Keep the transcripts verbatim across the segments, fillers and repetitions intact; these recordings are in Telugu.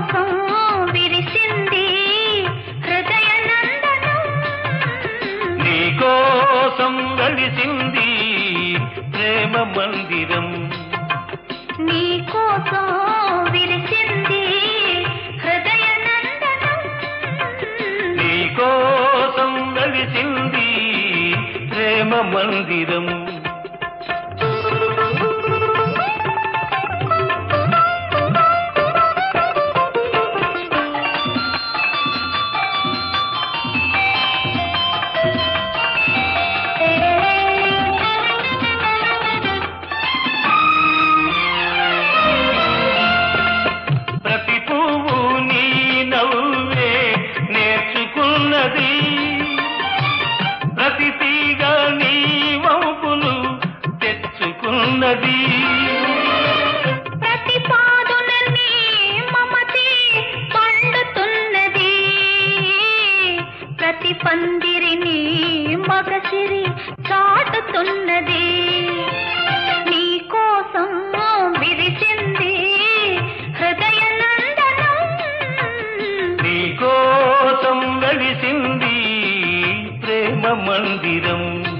కోసం విరిసింది హృదయ నందనం నీ కోసం వెలిసింది ప్రేమ మందిరం నీ కోసం విరిసింది హృదయ నందనం నీ కోసం వెలిసింది ప్రేమ మందిరం ప్రతి పువ్వు నీ నవ్వే నేర్చుకున్నది ప్రతి తీగ నీ వంపులు తెచ్చుకున్నది ప్రతి పాదున నీ మమతే పండుతున్నది ప్రతి పందిరిని మగసిరి చాటుతున్నది నీ కోసం విరిచింది హృదయ నందనం నీ కోసం వెలిసింది ప్రేమ మందిరం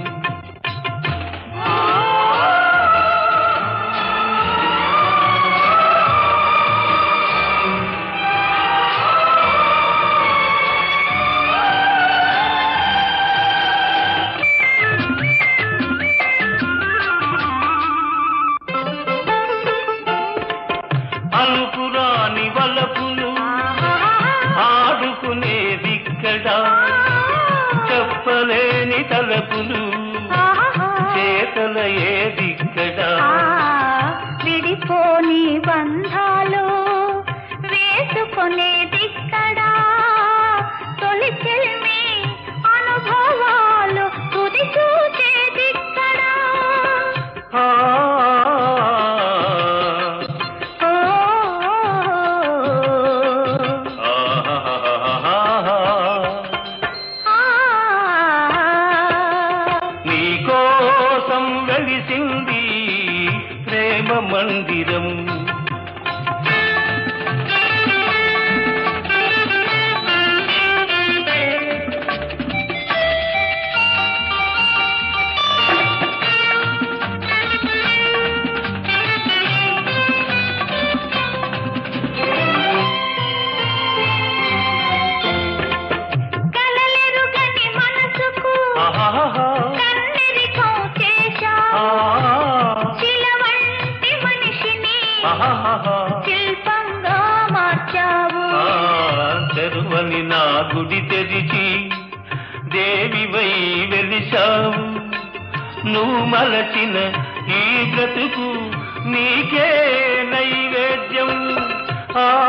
అనుకురాని వలపులు ఆడుకునేదిక్కడ చెప్పలేని తలపులు చేతల ఏదిక్కడ విడిపోని బంధాలు వేసుకునేదిక్కడా తొలి చెల్మి అనుభవాలు తుది చూచేదిక్కడా ఆ నీ కోసం వెలిసింది ప్రేమ మందిరం కలలెరుగని మనసుకు ఆహాహా. కన్నెరికం చేశావు ఆ. శిల వంటి మనిషిని ఆహాహా. శిల్పంగా మార్చావు ఆ, తెరువని నా గుడి తెరిచి దేవివై వెలిశావు నువ్వు మలచిన ఈ బ్రతుకు నీకే నైవేద్యం ఆ